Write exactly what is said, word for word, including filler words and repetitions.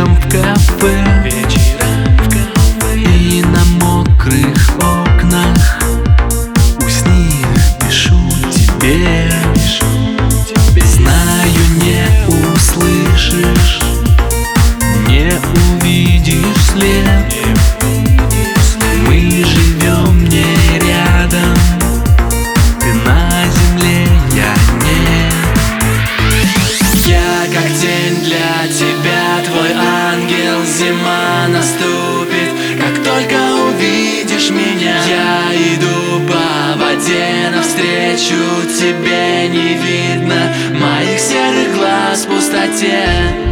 вечером в кафе, вечером в кафе, и на мокрых окнах у сних пишу тебе, пишу тебе. Знаю, не услышишь, не увидишь след. Мы живем не рядом, ты на земле, я нет. Я как тень для тебя, твой ангел. Зима наступит, как только увидишь меня. Я иду по воде навстречу тебе, не видно моих серых глаз в пустоте.